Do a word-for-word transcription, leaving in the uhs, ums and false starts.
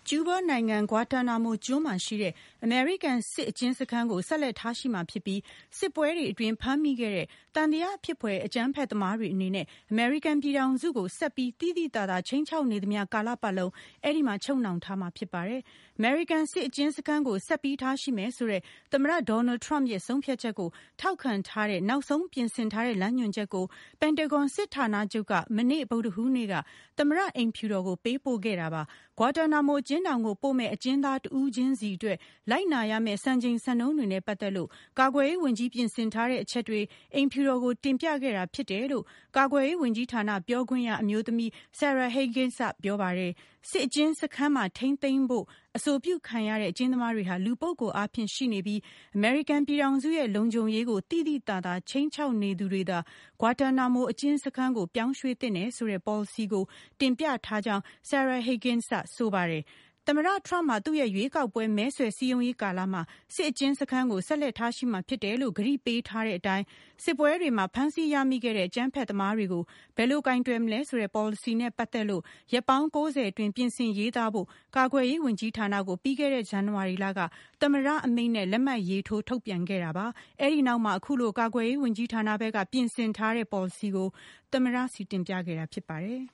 ကျူးဘားနိုင်ငံဂွာတာနာမိုကျွန်းမှာရှိတဲ့အမေရိကန်စစ်အကျဉ်းစခန်းကိုဆက်လက်ထားရှိမှာဖြစ်ပြီးစစ်ပွဲတွေအတွင်းဖမ်းမိခဲ့တဲ့တန်တရားဖြစ်ဖွယ်အကြမ်းဖက်သမားတွေအနေနဲ့အမေရိကန်ပြည်ထောင်စုကိုဆက်ပြီးတိတိတသာချင်းချောက်နေသမျှကာလပတ်လုံးအဲ့ဒီမှာချုပ်နှောင်ထားမှာဖြစ်ပါတယ်။အမေရိကန်စစ်အကျဉ်းစခန်းကိုဆက်ပြီးထားရှိမယ်ဆိုတဲ့သမ္မတဒေါ်နယ်ထရမ့်ရဲ့ဆုံးဖြတ်ချက်ကိုထောက်ခံထားတဲ့နောက်ဆုံးပြင်ဆင်ထားတဲ့လမ်းညွှန်ချက်ကိုပန်တဂွန်စစ်ဌာနချုပ်ကမနေ့ဗုဒ္ဓဟူးနေ့ကသမ္မတအိမ်ဖြူတော်ကိုပေးပို့ခဲ့တာပါ။ဂွာတာနာမိုကျင်းတောင်ကိုပို့မဲ့အကျဉ်းသားတဦးချင်းစီအတွက်လိုက်နာရမယ့်စံချိန်စံနှုန်းတွေနဲ့ပတ်သက်လို့ကာကွယ်ရေးဝန်ကြီးပြင်ဆင်ထားတဲ့အချက်တွေအိမ်ဖြူတော်ကိုတင်ပြခဲ့တာဖြစ်တယ်လို့ကာကွယ်ရေးဝန်ကြီးဌာနပြောခွင့်ရအမျိုးသမီး Sarah Higgins ကပြောပါတယ်။စစ်အကျဉ်းစခန်းမှာထိန်းသိမ်းဖို့အဆိုပြုခံရတဲ့အကျဉ်းသမားတွေဟာလူပုဂ္ဂိုလ်အားဖြင့်ရှိနေပြီးအမေရိကန်ပြည်ထောင်စုရဲ့လုံခြုံရေးကိုတိတိတသာချင်းချောက်နေသူတွေသာဂွာတာနာမိုအကျဉ်းစခန်းကိုပြောင်းရွှေ့သင့်တယ်ဆိုတဲ့ policy ကိုတင်ပြထားကြောင်း Sarah Higgins ကဆိုပါတယ်။သမ္မတထရမ့်မှာသူ့ရဲ့ရွေးကောက်ပွဲမဲဆွယ်စည်းရုံးရေးကာလမှာစစ်အကျဉ်းစခန်းကိုဆက်လက်ထားရှိမှာဖြစ်တယ်လို့ဂရုပေးထားတဲ့အတိုင်းစစ်ပွဲတွေမှာဖမ်းဆီးရမိခဲ့တဲ့အကြမ်းဖက်သမားတွေကိုဘယ်လိုကင်တွယ်မလဲဆိုတဲ့ policy နဲ့ပတ်သက်လို့ရက်ပေါင်း၉၀အတွင်းပြင်ဆင်ရေးသားဖို့ကာကွယ်ရေးဝန်ကြီးဌာနကိုပြီးခဲ့တဲ့ဇန်နဝါရီလကသမ္မတအမိန့်နဲ့လက်မှတ်ရေးထိုးထုတ်ပြန်ခဲ့တာပါ။အဲဒီနောက်မှာအခုလိုကာကွယ်ရေးဝန်ကြီးဌာနဘက်ကပြင်ဆင်ထားတဲ့ policy ကိုသမ္မတစီတင်ပြခဲ့တာဖြစ်ပါတယ်။